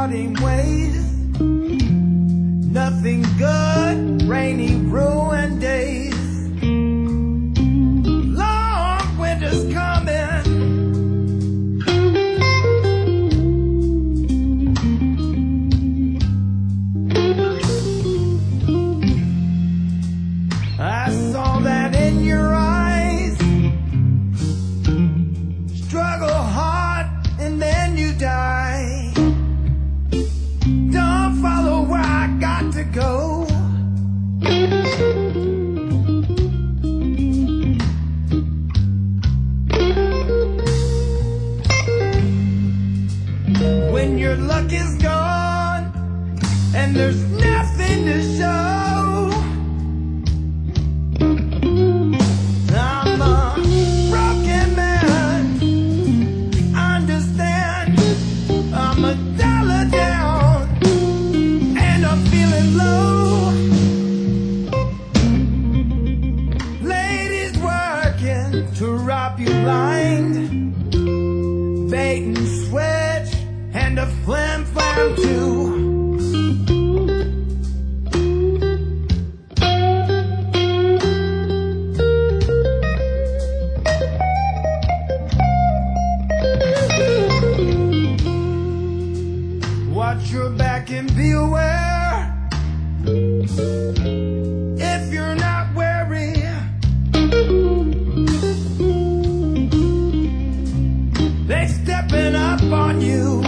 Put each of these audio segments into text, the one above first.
parting ways. Nothing good, rainy, ruined days. Long winter's coming. I saw that in your eyes. Struggle hard and then you die. Don't follow where I got to go. When your luck is gone and there's nothing to show, I'm a broken man. Understand, I'm $1 down and I'm feeling low. Ladies working to rob you blind, bait and switch and a flim flam too. Watch your back and be aware. If you're not wary, they stepping up on you.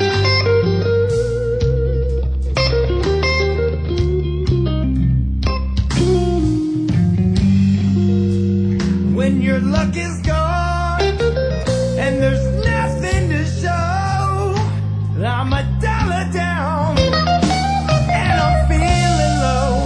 When your luck is gone and there's nothing to show, I'm $1 down and I'm feeling low.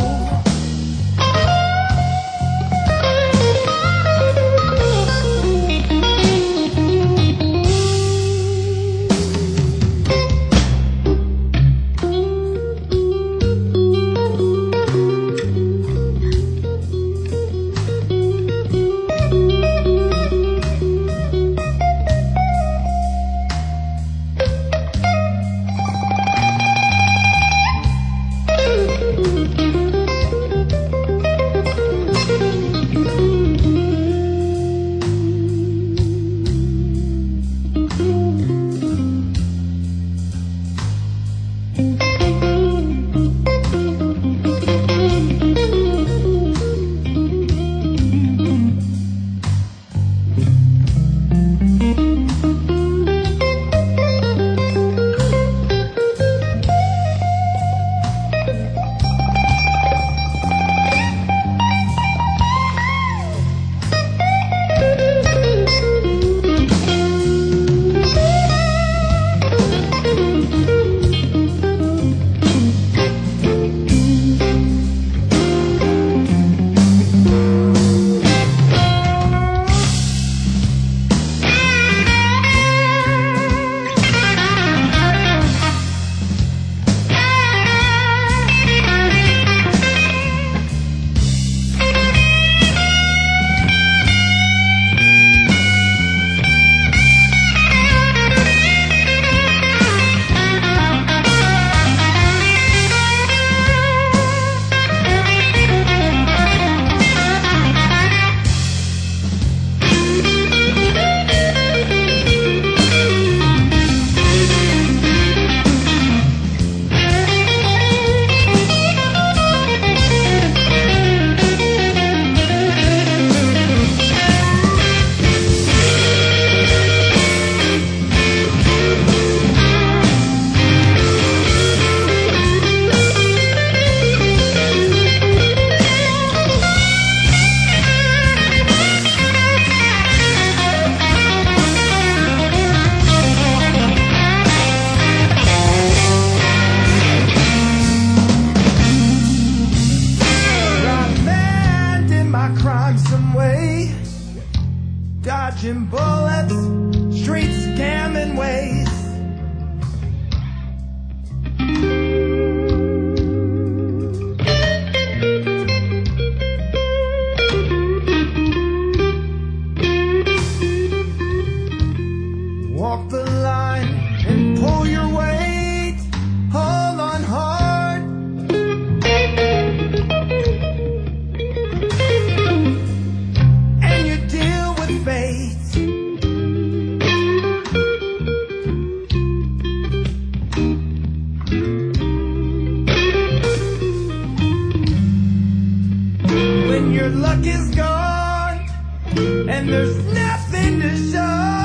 your luck is gone and there's nothing to show.